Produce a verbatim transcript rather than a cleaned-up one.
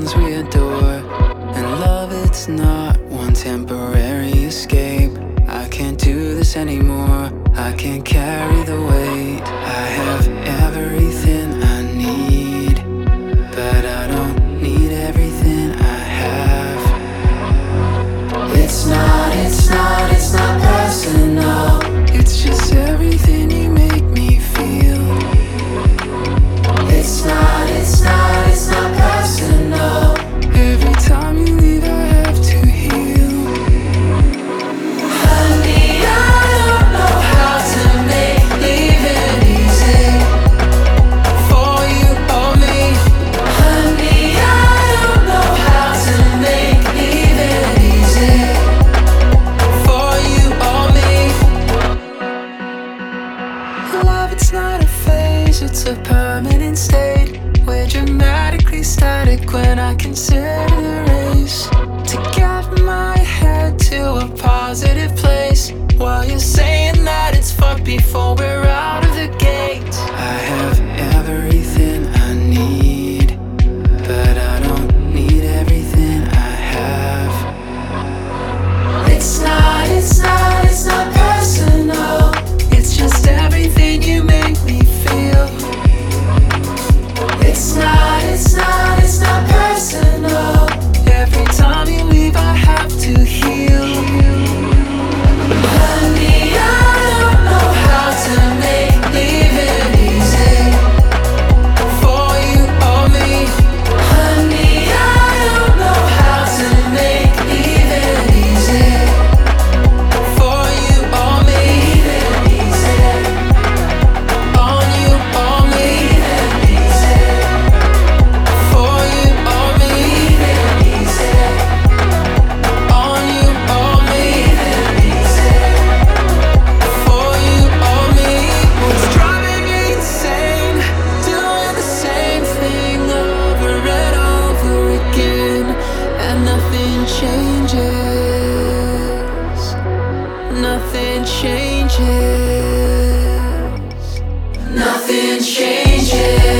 things we adore. And love, it's not one temporary escape. I can't do this anymore, I can't carry the weight. I have everything I need, but I don't need everything I have. It's not, it's not, it's not personal. It's just everything you make me feel. It's not, it's not, it's not personal. Every time you leave I have to heal. Honey, I don't know how to make leaving easy for you or me. Honey, I don't know how to make leaving easy for you or me. Love, it's not a phase, it's a permanent state. We're dramatically static when I consider the race to get my head to a positive place, while you're saying that it's fucked before we're out of the gate. I have everything I need, but I don't need everything I have. It's not, it's not, it's not personal. It's just everything you make me feel. It's not, it's not, it's not personal. Every time you leave I have to heal. Honey, I don't know how to make leaving easy for you or me. Honey, I don't know how to make leaving easy for you or me. Easy on you or me. Easy for you or me. Easy on you or me. Easy for you or me. What's driving me insane? Doing the same thing over and over again, and nothing changes. Nothing changes. Nothing changes.